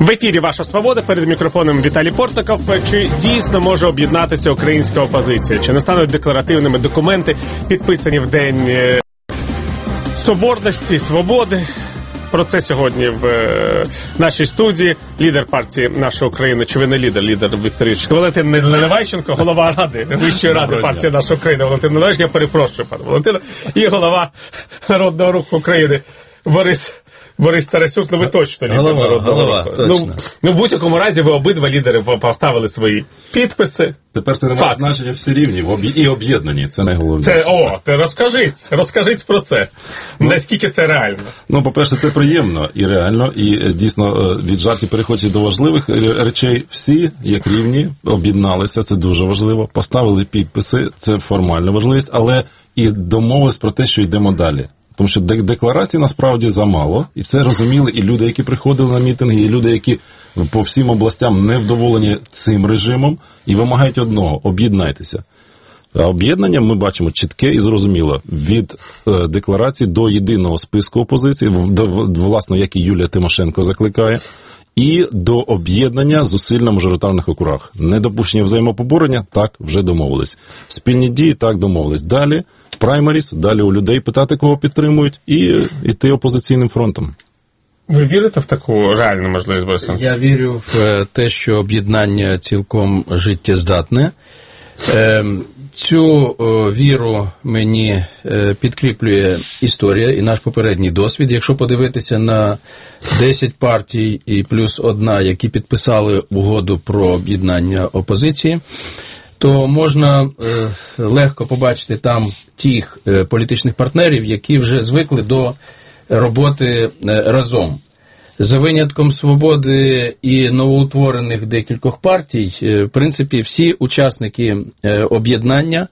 В ефірі «Ваша свобода», перед мікрофоном Віталій Портников. Чи дійсно може об'єднатися українська опозиція? Чи не стануть декларативними документи, підписані в День Соборності, Свободи? Про це сьогодні в нашій студії лідер партії «Наша Україна», чи ви не лідер Віктор Юрійович, Валентин Наливайченко, голова Ради, Вищої Ради партії «Наша Україна». Валентин Наливайченко, я перепрошую, пане Валентина, і голова Народного Руху України Борис Тарасюк. Ну ви точно лідер Народного Руху. Точно. Ну в будь-якому разі ви обидва лідери поставили свої підписи. Тепер це не має значення, всі рівні і об'єднані, це найголовніше. Розкажіть про це. Наскільки це реально? Ну, по-перше, це приємно і реально, і дійсно від жартів переходячи до важливих речей. Всі, як рівні, об'єдналися, це дуже важливо, поставили підписи, це формальна важливість, але і домовились про те, що йдемо далі. Тому що декларацій насправді замало, і це розуміли і люди, які приходили на мітинги, і люди, які по всім областям невдоволені цим режимом, і вимагають одного – об'єднайтеся. А об'єднання ми бачимо чітке і зрозуміло. Від декларації до єдиного списку опозиції, власне, як і Юлія Тимошенко закликає, і до об'єднання зусиль на мажоритарних округах. Недопущення взаємопоборення – так, вже домовились. Спільні дії – так, домовились. Далі праймеріс, далі у людей питати, кого підтримують, і йти опозиційним фронтом. Ви вірите в таку реальну можливість, Борис? Я вірю в те, що об'єднання цілком життєздатне. Цю віру мені підкріплює історія і наш попередній досвід. Якщо подивитися на 10 партій і плюс одна, які підписали угоду про об'єднання опозиції, то можна легко побачити там тих політичних партнерів, які вже звикли до роботи разом. За винятком «Свободи» і новоутворених декількох партій, в принципі, всі учасники об'єднання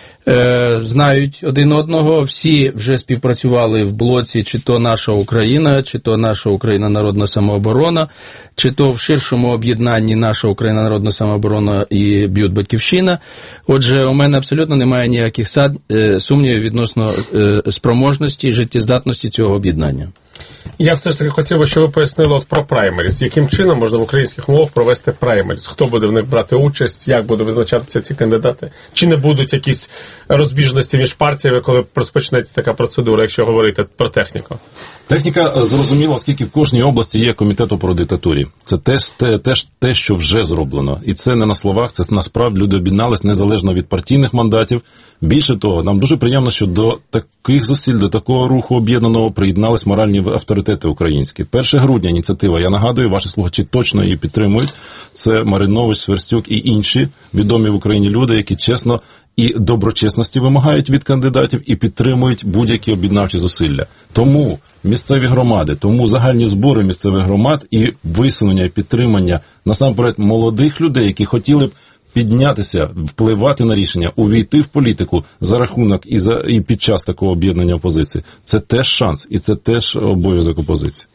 знають один одного, всі вже співпрацювали в блоці чи то «Наша Україна», чи то «Наша Україна Народна самооборона», чи то в ширшому об'єднанні «Наша Україна Народна самооборона» і «Б'ют Батьківщина». Отже, у мене абсолютно немає ніяких сумнівів відносно спроможності і життєздатності цього об'єднання. Я все ж таки хотів би, щоб ви пояснили про праймеріс. Яким чином можна в українських умовах провести праймеріс? Хто буде в них брати участь? Як буде визначатися ці кандидати? Чи не будуть якісь розбіжності між партіями, коли розпочнеться така процедура, якщо говорити про техніку? Техніка зрозуміла, оскільки в кожній області є комітет по диктатурі. Це теж те, що вже зроблено. І це не на словах, це насправді люди об'єднались незалежно від партійних мандатів. Більше того, нам дуже приємно, що до таких зусиль, до такого руху об'єднаного приєднались моральні авторитети українські. 1 грудня ініціатива, я нагадую, ваші слухачі точно її підтримують. Це Маринович, Сверстюк і інші відомі в Україні люди, які чесно і доброчесності вимагають від кандидатів і підтримують будь-які об'єднавчі зусилля. Тому місцеві громади, тому загальні збори місцевих громад і висунення і підтримання насамперед молодих людей, які хотіли б піднятися, впливати на рішення, увійти в політику за рахунок і під час такого об'єднання опозиції. Це теж шанс і це теж обов'язок опозиції.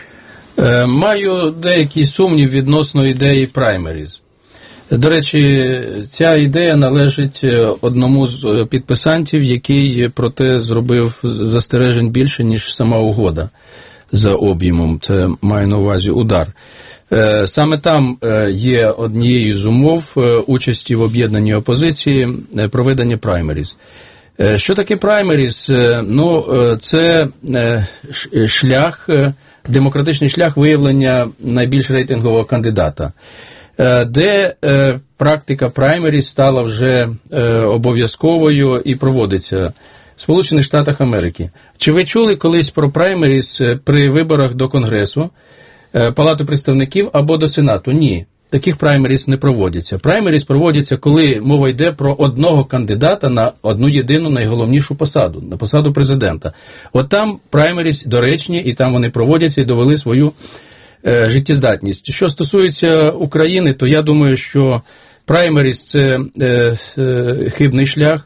Маю деякий сумнів відносно ідеї праймеріз. До речі, ця ідея належить одному з підписантів, який проте зробив застережень більше, ніж сама угода за об'ємом. Це маю на увазі «Удар». Саме там є однією з умов участі в об'єднанні опозиції проведення праймеріз. Що таке праймеріз? Ну, це шлях, демократичний шлях виявлення найбільш рейтингового кандидата, де практика праймеріз стала вже обов'язковою і проводиться в Сполучених Штатах Америки. Чи ви чули колись про праймеріз при виборах до Конгресу, Палату представників або до Сенату? Ні. Таких праймеріз не проводяться. Праймеріз проводяться, коли мова йде про одного кандидата на одну єдину найголовнішу посаду, на посаду президента. От там праймеріз доречні, і там вони проводяться і довели свою життєздатність. Що стосується України, то я думаю, що праймеріз – це хибний шлях.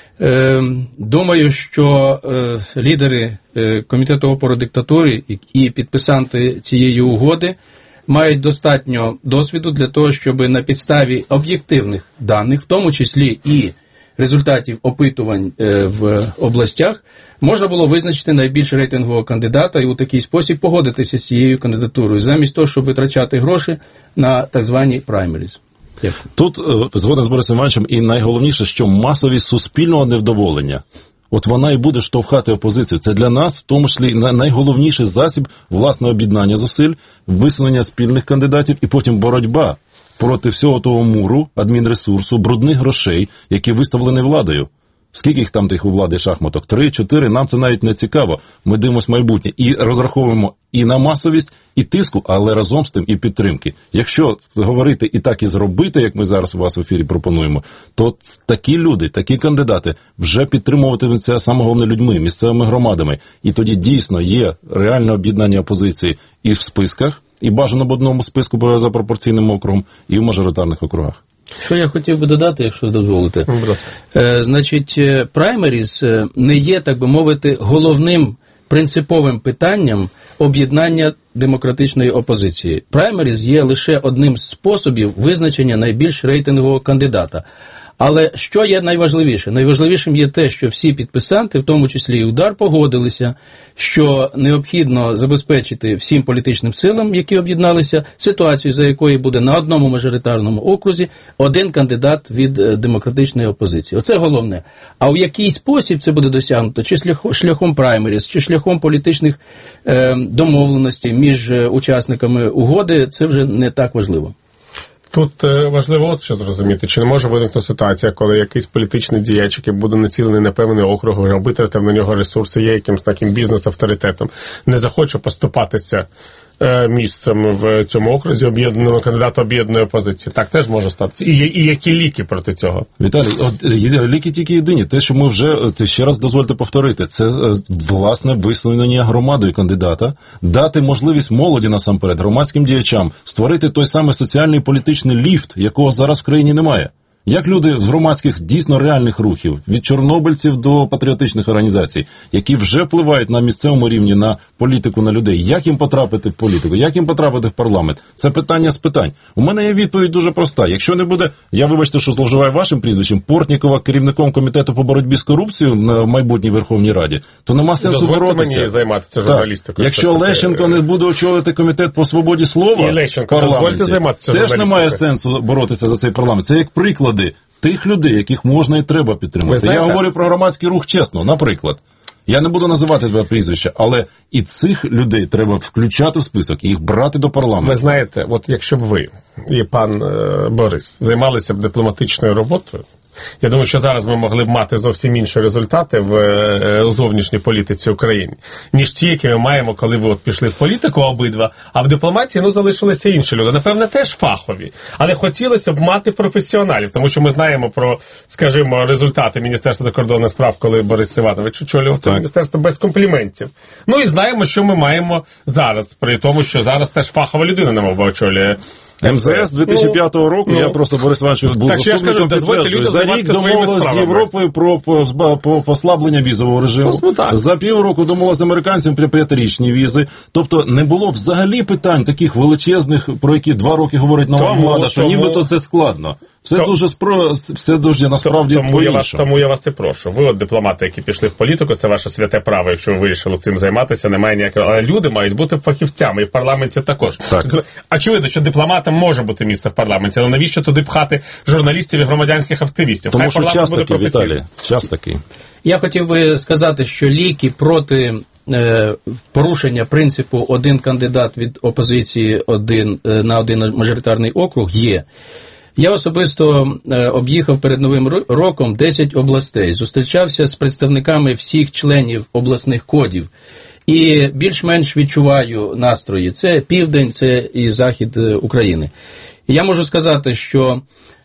Думаю, що лідери Комітету опору диктатури і підписанти цієї угоди мають достатньо досвіду для того, щоб на підставі об'єктивних даних, в тому числі і результатів опитувань в областях, можна було визначити найбільш рейтингового кандидата і у такий спосіб погодитися з цією кандидатурою, замість того, щоб витрачати гроші на так звані праймеріз. Тут згоден з Борисом Івановичем, і найголовніше, що масовість суспільного невдоволення, от вона і буде штовхати опозицію. Це для нас, в тому числі, найголовніший засіб власне об'єднання зусиль, висунення спільних кандидатів і потім боротьба проти всього того муру, адмінресурсу, брудних грошей, які виставлені владою. Скільки їх там тих у влади шахматок? 3, 4, нам це навіть не цікаво. Ми дивимося майбутнє і розраховуємо і на масовість, і тиску, але разом з тим і підтримки. Якщо говорити і так і зробити, як ми зараз у вас в ефірі пропонуємо, то такі люди, такі кандидати вже підтримуватимуться саме головне людьми, місцевими громадами. І тоді дійсно є реальне об'єднання опозиції і в списках, і бажано в одному списку за пропорційним округом, і в мажоритарних округах. Що я хотів би додати, якщо дозволите. Значить, праймеріз не є, так би мовити, головним принциповим питанням об'єднання демократичної опозиції. Праймеріз є лише одним з способів визначення найбільш рейтингового кандидата. Але що є найважливіше? Найважливішим є те, що всі підписанти, в тому числі і УДАР, погодилися, що необхідно забезпечити всім політичним силам, які об'єдналися, ситуацію, за якою буде на одному мажоритарному окрузі один кандидат від демократичної опозиції. Оце головне. А в який спосіб це буде досягнуто? Чи шляхом праймеріз, чи шляхом політичних домовленостей між учасниками угоди, це вже не так важливо. Тут важливо от що зрозуміти, чи не може виникнути ситуація, коли якийсь політичний діяч, який буде націлений на певний округ, витратив на нього ресурси, є якимось таким бізнес-авторитетом, не захоче поступатися місцем в цьому окрузі об'єднаного кандидата об'єднаної опозиції. Так теж може статися. І які ліки проти цього? Віталій, ліки тільки єдині. Те, що ми вже, ще раз дозвольте повторити, це власне висунення громадою кандидата, дати можливість молоді насамперед, громадським діячам, створити той самий соціальний і політичний ліфт, якого зараз в країні немає. Як люди з громадських дійсно реальних рухів, від чорнобильців до патріотичних організацій, які вже впливають на місцевому рівні, на політику, на людей, як їм потрапити в політику, як їм потрапити в парламент? Це питання з питань. У мене є відповідь дуже проста. Якщо не буде, я вибачте, що зловживаю вашим прізвищем, Портнікова керівником комітету по боротьбі з корупцією на майбутній Верховній Раді, то нема сенсу боротися. Дозвольте мені займатися журналістикою. Якщо Лещенко не буде очолити комітет по свободі слова, і Лещенко, дозвольте займатися теж немає сенсу боротися за цей парламент. Це як приклад тих людей, яких можна і треба підтримати. Я говорю про громадський рух чесно, наприклад. Я не буду називати два прізвища, але і цих людей треба включати в список і їх брати до парламенту. Ви знаєте, от якщо б ви і пан Борис займалися б дипломатичною роботою, я думаю, що зараз ми могли б мати зовсім інші результати в зовнішній політиці України, ніж ті, які ми маємо, коли ви от пішли в політику обидва, а в дипломатії, залишилися інші люди. Напевне, теж фахові. Але хотілося б мати професіоналів, тому що ми знаємо про, скажімо, результати Міністерства закордонних справ, коли Борис Іванович очолював це міністерство без компліментів. І знаємо, що ми маємо зараз, при тому, що зараз теж фахова людина, немов очолює МЗС 2005 року, я просто, Борис Іванович, був заступником, підтверджую, за рік домовилися з Європою про послаблення візового режиму. За півроку домовилися з американцями про 5-річні візи. Тобто не було взагалі питань таких величезних, про які 2 роки говорить нова влада, що нібито це складно. Все дуже насправді по-іншому. Тому я вас і прошу. Ви от дипломати, які пішли в політику, це ваше святе право, якщо ви вирішили цим займатися, немає ніякого. Але люди мають бути фахівцями, і в парламенті також. Очевидно, що дипломатам може бути місце в парламенті, але навіщо туди пхати журналістів і громадянських активістів? Тому що час такий, Віталій, час такий. Я хотів би сказати, що ліки проти порушення принципу один кандидат від опозиції на один мажоритарний округ є. Я особисто об'їхав перед Новим роком 10 областей, зустрічався з представниками всіх членів обласних кодів і більш-менш відчуваю настрої. Це південь, це і захід України. І я можу сказати, що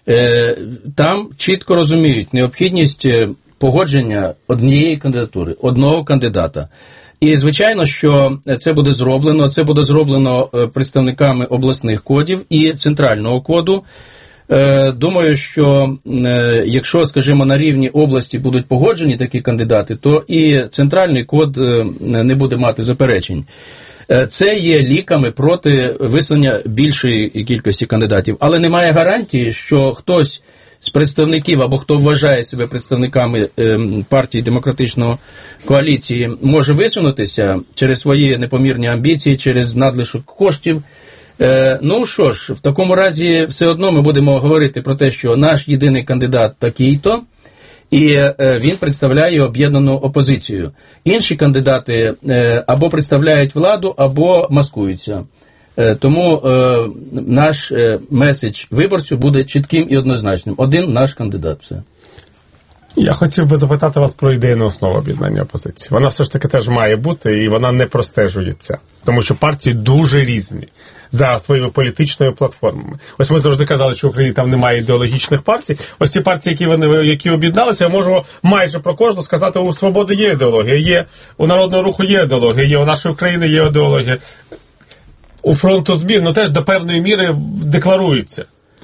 там чітко розуміють необхідність погодження однієї кандидатури, одного кандидата. І, звичайно, що це буде зроблено представниками обласних кодів і центрального коду. Думаю, що якщо, скажімо, на рівні області будуть погоджені такі кандидати, то і центральний код не буде мати заперечень. Це є ліками проти висунення більшої кількості кандидатів. Але немає гарантії, що хтось з представників, або хто вважає себе представниками партії демократичної коаліції, може висунутися через свої непомірні амбіції, через надлишок коштів. Ну що ж, в такому разі все одно ми будемо говорити про те, що наш єдиний кандидат такий-то, і він представляє об'єднану опозицію. Інші кандидати або представляють владу, або маскуються. Тому наш меседж виборцю буде чітким і однозначним. Один наш кандидат. Все. Я хотів би запитати вас про ідейну основу об'єднання опозиції. Вона все ж таки теж має бути, і вона не простежується. Тому що партії дуже різні за своїми політичними платформами. Ось ми завжди казали, що в Україні там немає ідеологічних партій. Ось ці партії, які об'єдналися, ми можемо майже про кожну сказати, у «Свободи» є ідеологія, є у «Народного руху» є ідеологія, є у «Нашої України» є ідеологія. У «Фронту змін» теж до певної міри декларується.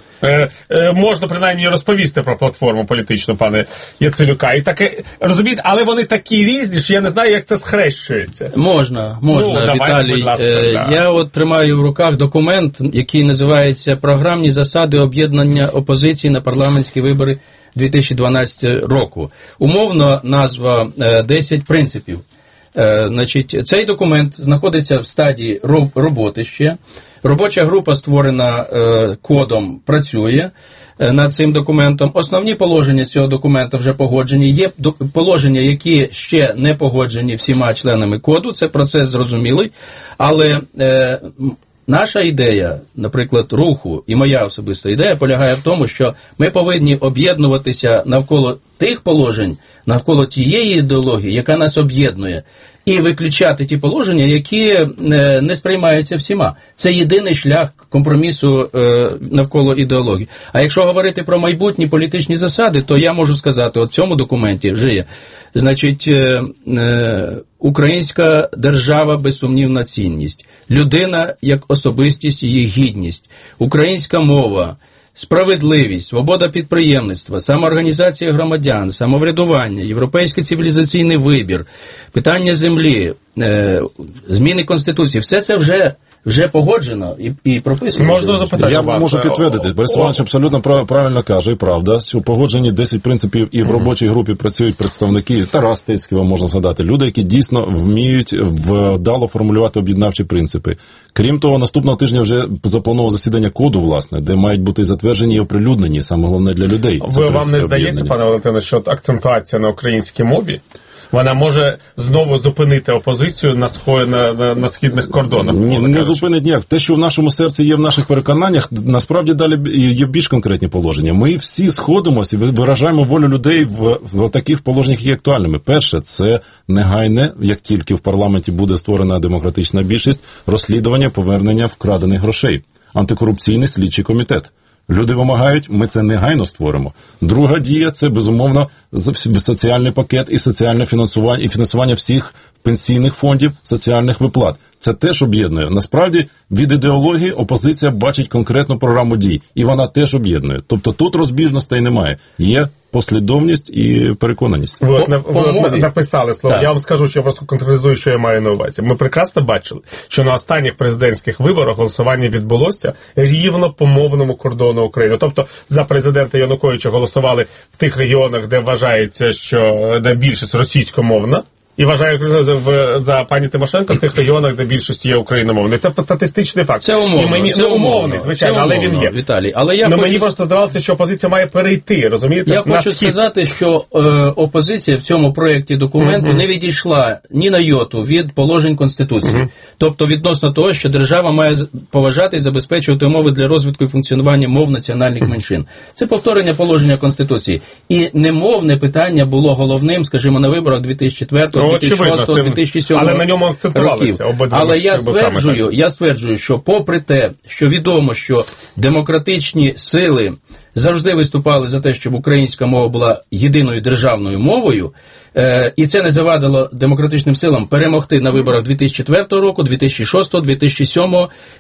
Можна, принаймні, розповісти про платформу політичну, пане Яценюка. І таке, розумієте, але вони такі різні, що я не знаю, як це схрещується. Можна, давайте, Віталій. будь ласка, Я от тримаю в руках документ, який називається «Програмні засади об'єднання опозиції на парламентські вибори 2012 року». Умовно назва 10 принципів. Значить, цей документ знаходиться в стадії роботи ще. Робоча група, створена кодом, працює над цим документом. Основні положення цього документа вже погоджені. Є положення, які ще не погоджені всіма членами коду. Це процес зрозумілий. Але наша ідея, наприклад, руху, і моя особиста ідея, полягає в тому, що ми повинні об'єднуватися навколо тих положень, навколо тієї ідеології, яка нас об'єднує, і виключати ті положення, які не сприймаються всіма. Це єдиний шлях компромісу навколо ідеології. А якщо говорити про майбутні політичні засади, то я можу сказати, от в цьому документі вже є. Значить, українська держава – безсумнівна цінність. Людина як особистість, її гідність. Українська мова – справедливість, свобода підприємництва, самоорганізація громадян, самоврядування, європейський цивілізаційний вибір, питання землі, зміни Конституції. Все це вже погоджено і прописано. Можна запитати Я вас? можу підтвердити. Борис Іванович абсолютно правильно каже, і правда, що погоджені 10 принципів, і в робочій групі працюють представники, Тарас Стецький, можна згадати, люди, які дійсно вміють вдало формулювати об'єднавчі принципи. Крім того, наступного тижня вже заплановано засідання коду, власне, де мають бути затверджені і оприлюднені, саме головне для людей. Вам не здається, пане Валентине, що акцентуація на українській мові, вона може знову зупинити опозицію на східних кордонах? Ні, не зупинить ніяк. Те, що в нашому серці є, в наших переконаннях, насправді далі є більш конкретні положення. Ми всі сходимося і виражаємо волю людей в таких положеннях, які є актуальними. Перше, це негайне, як тільки в парламенті буде створена демократична більшість, розслідування повернення вкрадених грошей. Антикорупційний слідчий комітет. Люди вимагають, ми це негайно створимо. Друга дія – це, безумовно, соціальний пакет і соціальне фінансування, і фінансування всіх пенсійних фондів, соціальних виплат. Це теж об'єднує. Насправді, від ідеології опозиція бачить конкретну програму дій, і вона теж об'єднує. Тобто тут розбіжностей немає. Є послідовність і переконаність. Ви написали слово. Я вам скажу, що я просто конкретизую, що я маю на увазі. Ми прекрасно бачили, що на останніх президентських виборах голосування відбулося рівно по мовному кордону України. Тобто за президента Януковича голосували в тих регіонах, де вважається, що де більшість російськомовна, і вважаю за пані Тимошенко в тих регіонах, де більшість є україномовною. Це статистичний факт. Це умовно. Це умовний, звичайно, але він є. Віталій, але мені просто здавалося, що опозиція має перейти, розумієте? Я хочу сказати, що опозиція в цьому проєкті документу не відійшла ні на йоту від положень Конституції. Тобто відносно того, що держава має поважати і забезпечувати умови для розвитку і функціонування мов національних меншин. Це повторення положення Конституції. І немовне питання було головним, скажімо, на виборах 2004 2006-2007 але на ньому акцентувалися обидва. Але я стверджую, що попри те, що відомо, що демократичні сили завжди виступали за те, щоб українська мова була єдиною державною мовою, і це не завадило демократичним силам перемогти на виборах 2004 року, 2006, 2007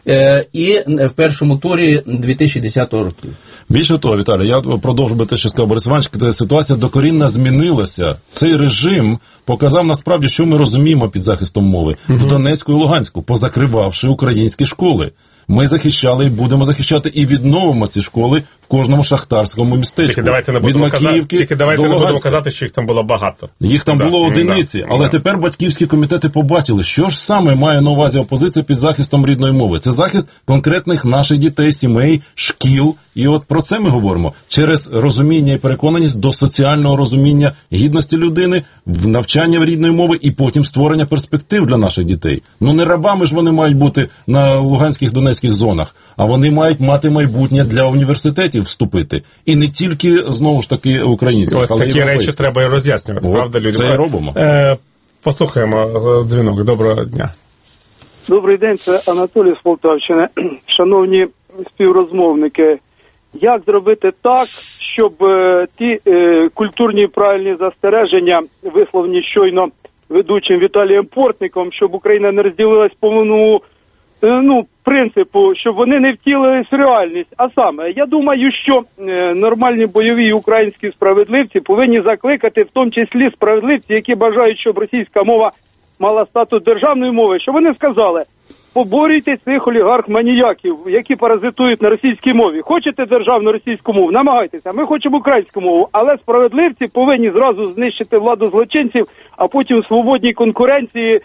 і в першому турі 2010 року. Більше того, Віталій, я продовжу би те, що сказав Борис Іванович, ситуація докорінно змінилася. Цей режим показав насправді, що ми розуміємо під захистом мови в Донецьку і Луганську, позакривавши українські школи. Ми захищали і будемо захищати, і відновимо ці школи в кожному шахтарському містечку. Тільки давайте не будемо казати, що їх там було багато. Їх там було одиниці, але тепер батьківські комітети побачили, що ж саме має на увазі опозиція під захистом рідної мови. Це захист конкретних наших дітей, сімей, шкіл. І от про це ми говоримо. Через розуміння і переконаність до соціального розуміння гідності людини, в навчання рідної мови і потім створення перспектив для наших дітей. Ну не рабами ж вони мають бути на Луганських, Донецьких зонах, а вони мають мати майбутнє для університетів вступити. І не тільки, знову ж таки, українських, але такі речі треба і роз'яснювати, правда, люди? Це і робимо. Послухаємо дзвінок. Доброго дня. Добрий день, це Анатолій з Полтавщини. Шановні співрозмовники, як зробити так, щоб ті культурні правильні застереження, висловлені щойно ведучим Віталієм Портником, щоб Україна не розділилась по повному принципу, щоб вони не втілились в реальність. А саме, я думаю, що нормальні бойові українські справедливці повинні закликати, в тому числі справедливці, які бажають, щоб російська мова мала статус державної мови, щоб вони сказали: поборюйте цих олігарх-маніяків, які паразитують на російській мові. Хочете державну російську мову? Намагайтеся. Ми хочемо українську мову. Але справедливці повинні зразу знищити владу злочинців, а потім в свободній конкуренції,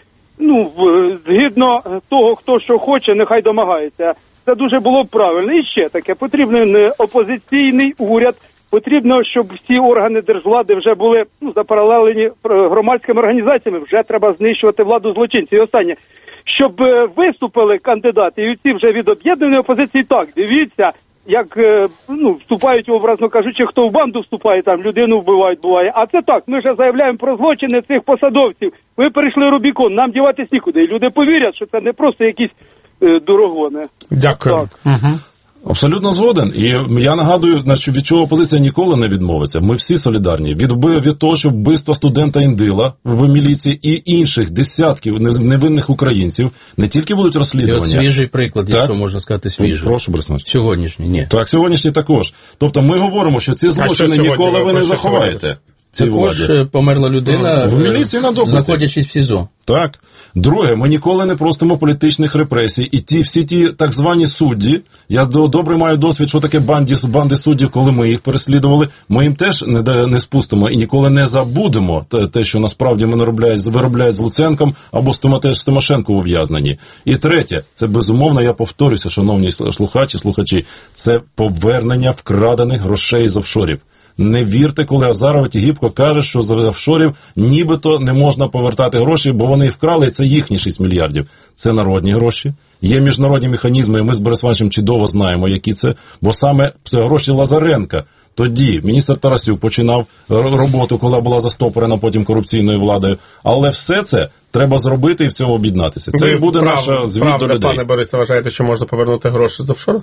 згідно того, хто що хоче, нехай домагається. Це дуже було б правильно. І ще таке, потрібен не опозиційний уряд, потрібно, щоб всі органи держвлади вже були запаралелені громадськими організаціями. Вже треба знищувати владу злочинців. І останнє, щоб виступили кандидати, і ці вже від об'єднаної опозиції, так, дивіться, як вступають, образно кажучи, хто в банду вступає, там людину вбивають, буває. А це так, ми вже заявляємо про злочини цих посадовців. Ви перейшли Рубікон, нам діватись нікуди. І люди повірять, що це не просто якісь дурогони. Дякую. Абсолютно згоден. І я нагадую, від чого опозиція ніколи не відмовиться. Ми всі солідарні. Від того, що вбивство студента Індила в міліції і інших десятків невинних українців не тільки будуть розслідування. І от свіжий приклад, якщо можна сказати, свіжий. Прошу, Борис. Сьогоднішній, ні. Так, сьогоднішній також. Тобто ми говоримо, що ці злочини ніколи ви не заховаєте. Також померла людина, в міліції на допиті, знаходячись в СІЗО. Так. Друге, ми ніколи не простимо політичних репресій. І всі ті так звані судді, я добре маю досвід, що таке банди суддів, коли ми їх переслідували, ми їм теж не спустимо і ніколи не забудемо те, що насправді вони виробляють з Луценком або з Тимошенко ув'язнені. І третє, це безумовно, я повторюся, шановні слухачі, це повернення вкрадених грошей з офшорів. Не вірте, коли Азаров і Тігіпко каже, що з офшорів нібито не можна повертати гроші, бо вони вкрали, і це їхні 6 мільярдів. Це народні гроші. Є міжнародні механізми, і ми з Борисом Івановичем чудово знаємо, які це. Бо саме це гроші Лазаренка. Тоді міністр Тарасюк починав роботу, коли була застопорена потім корупційною владою. Але все це треба зробити і в цьому об'єднатися. Це і буде наша звіт до людей. Пане Борисе, вважаєте, що можна повернути гроші з офшору?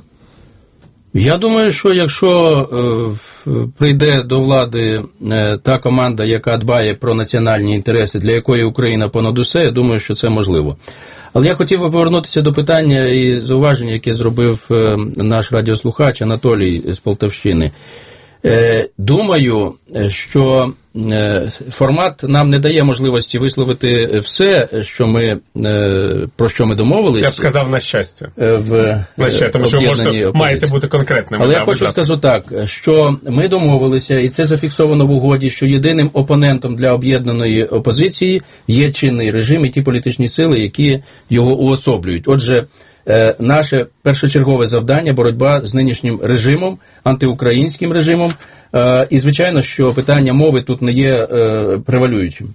Я думаю, що якщо прийде до влади та команда, яка дбає про національні інтереси, для якої Україна понад усе, я думаю, що це можливо. Але я хотів би повернутися до питання і зауваження, яке зробив наш радіослухач Анатолій з Полтавщини. Думаю, що формат нам не дає можливості висловити все, про що ми домовились. Я б сказав, на щастя. Тому що маєте бути конкретними. Але я хочу сказати так, що ми домовилися, і це зафіксовано в угоді, що єдиним опонентом для об'єднаної опозиції є чинний режим і ті політичні сили, які його уособлюють. Отже, наше першочергове завдання – боротьба з нинішнім режимом, антиукраїнським режимом, і, звичайно, що питання мови тут не є превалюючим.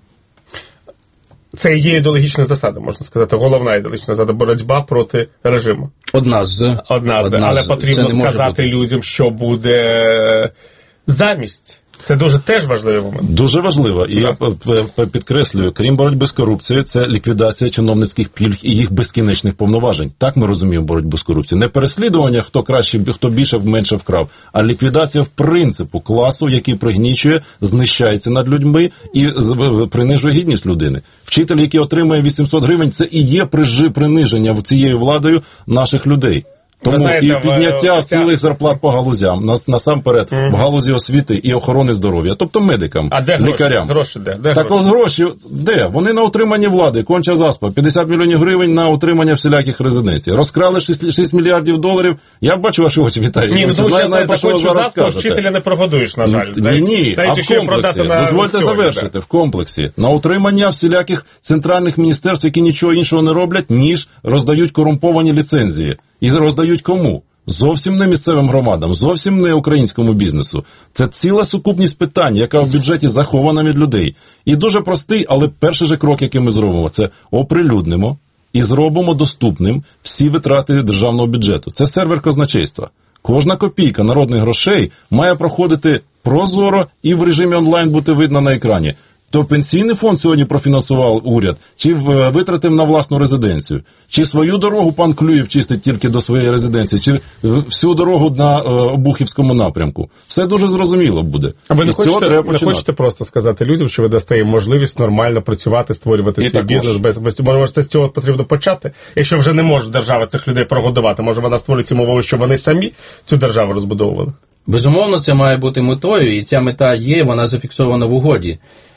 Це є ідеологічна засада, можна сказати, головна ідеологічна засада – боротьба проти режиму. Одна з. Але потрібно сказати людям, що буде замість. Це дуже теж важливий момент. Дуже важливо. І я підкреслюю, крім боротьби з корупцією, це ліквідація чиновницьких пільг і їх безкінечних повноважень. Так ми розуміємо боротьбу з корупцією. Не переслідування, хто краще, хто більше, менше вкрав, а ліквідація в принципу класу, який пригнічує, знищається над людьми і принижує гідність людини. Вчитель, який отримує 800 гривень, це і є приниження цією владою наших людей. Тому знаєте, і підняття цілих зарплат по галузям, насамперед, в галузі освіти і охорони здоров'я, тобто медикам, лікарям. Гроші де? Так от гроші, де? Вони на утримання влади, конча заспа, 50 мільйонів гривень на утримання всіляких резиденцій. Розкрали 6 мільярдів доларів. Я бачу ваші очі, вітаю. Ні, тому що за кончу заспу вчителя не прогодуєш, на жаль. Ні, а в комплексі, дозвольте завершити, в комплексі. На утримання всіляких центральних міністерств, які нічого іншого не роблять, ніж роздають корумповані ліцензії. І роздають кому? Зовсім не місцевим громадам, зовсім не українському бізнесу. Це ціла сукупність питань, яка в бюджеті захована від людей. І дуже простий, але перший же крок, який ми зробимо, це оприлюднимо і зробимо доступним всі витрати державного бюджету. Це сервер казначейства. Кожна копійка народних грошей має проходити прозоро і в режимі онлайн бути видно на екрані. То пенсійний фонд сьогодні профінансував уряд, чи витратив на власну резиденцію, чи свою дорогу пан Клюєв чистить тільки до своєї резиденції, чи всю дорогу на Обухівському напрямку. Все дуже зрозуміло буде. А ви не хочете просто сказати людям, що ви дасте їм можливість нормально працювати, створювати свій бізнес? Може, це з цього потрібно почати? Якщо вже не може держава цих людей прогодувати, може вона створить цим умови, щоб вони самі цю державу розбудовували? Безумовно, це має бути метою, і ця мета є, вона зафіксована в угоді.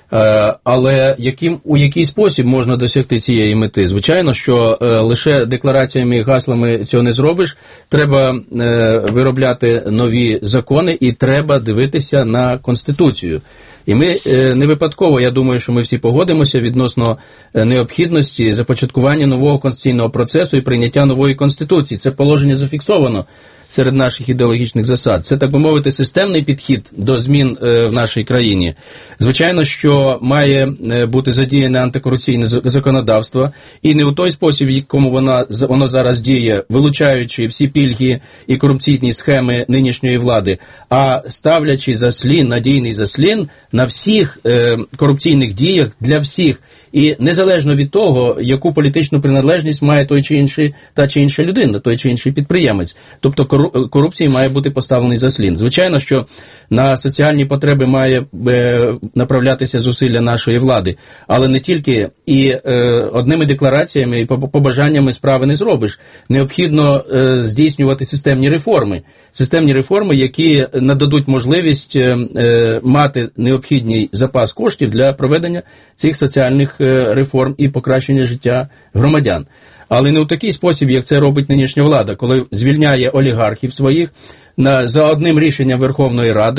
Але у який спосіб можна досягти цієї мети? Звичайно, що лише деклараціями і гаслами цього не зробиш. Треба виробляти нові закони і треба дивитися на Конституцію. І ми не випадково, я думаю, що ми всі погодимося відносно необхідності започаткування нового конституційного процесу і прийняття нової Конституції. Це положення зафіксовано серед наших ідеологічних засад. Це, так би мовити, системний підхід до змін в нашій країні. Звичайно, що має бути задіяне антикорупційне законодавство, і не у той спосіб, в якому воно зараз діє, вилучаючи всі пільги і корупційні схеми нинішньої влади, а ставлячи заслін, надійний заслін на всіх корупційних діях для всіх. І незалежно від того, яку політичну приналежність має та чи інша людина, той чи інший підприємець. Тобто корупції має бути поставлений заслін. Звичайно, що на соціальні потреби має направлятися зусилля нашої влади, але не тільки. І одними деклараціями і побажаннями справи не зробиш. Необхідно здійснювати системні реформи, які нададуть можливість мати необхідний запас коштів для проведення цих соціальних реформ і покращення життя громадян. Але не у такий спосіб, як це робить нинішня влада, коли звільняє олігархів своїх за одним рішенням Верховної Ради,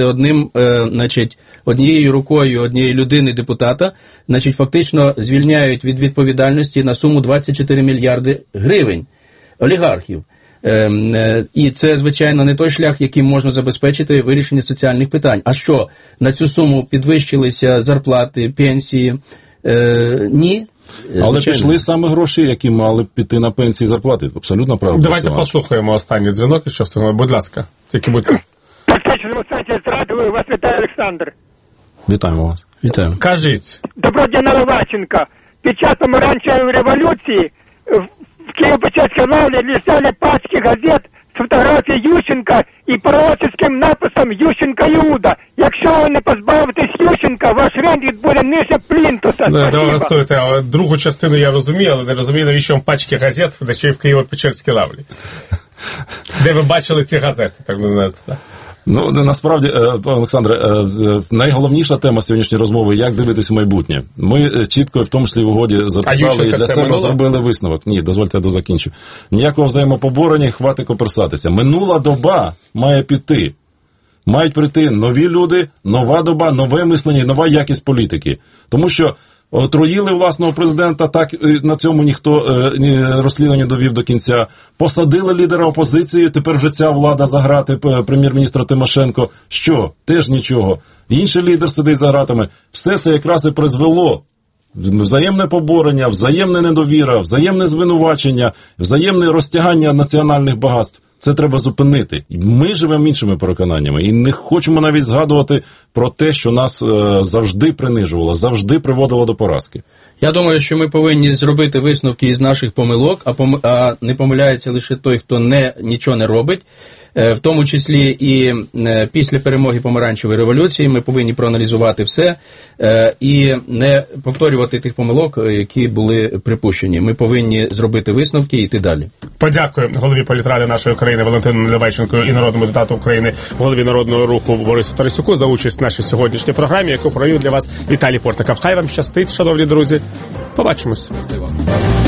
однією рукою однієї людини депутата, фактично звільняють від відповідальності на суму 24 мільярди гривень олігархів. І це, звичайно, не той шлях, яким можна забезпечити вирішення соціальних питань. А що, на цю суму підвищилися зарплати, пенсії? Ні. Але пішли саме гроші, які мали б піти на пенсії і зарплати. Абсолютно правда. Давайте послухаємо останній дзвінок, і що встигнемо. Будь ласка, тільки будьте. Вас вітає Олександр. Вітаємо вас. Вітаємо. Кажіть. Доброго дня, Наливайченко. Під час помаранчевої революції в Києво-Печерській лаврі лежали пачки газет з фотографією Ющенка і пророческим написом «Ющенко Іуда». Якщо ви не позбавитесь Ющенка, ваш рейтинг буде нижче плінтуса. Другу частину я розумію, але не розумію, навіщо вам пачки газет, де ще й в Києво-Печерській лаврі. Де ви бачили ці газети, так би мовити, так? Ну, насправді, Олександре, найголовніша тема сьогоднішньої розмови – як дивитись в майбутнє. Ми чітко, в тому числі в угоді, записали і для себе зробили висновок. Ні, дозвольте, я дозакінчу. Ніякого взаємопоборення, хватить коперсатися. Минула доба має піти. Мають прийти нові люди, нова доба, нове мислення і нова якість політики. Тому що отруїли власного президента, так на цьому ніхто розслідування не довів до кінця. Посадили лідера опозиції, тепер вже ця влада за грати прем'єр-міністра Тимошенко. Що? Теж нічого. Інший лідер сидить за гратами. Все це якраз і призвело взаємне поборення, взаємне недовіра, взаємне звинувачення, взаємне розтягання національних багатств. Це треба зупинити. Ми живемо іншими переконаннями і не хочемо навіть згадувати про те, що нас завжди принижувало, завжди приводило до поразки. Я думаю, що ми повинні зробити висновки із наших помилок, а не помиляється лише той, хто нічого не робить. в тому числі і після перемоги помаранчевої революції, ми повинні проаналізувати все і не повторювати тих помилок, які були припущені. Ми повинні зробити висновки і йти далі. Подякую голові політради нашої країни Валентину Наливайченку і народному депутату України, голові Народного руху Борису Тарасюку за участь в нашій сьогоднішній програмі, яку провів для вас Віталій Портников. Хай вам щастить, шановні друзі. Побачимось. Щасливо.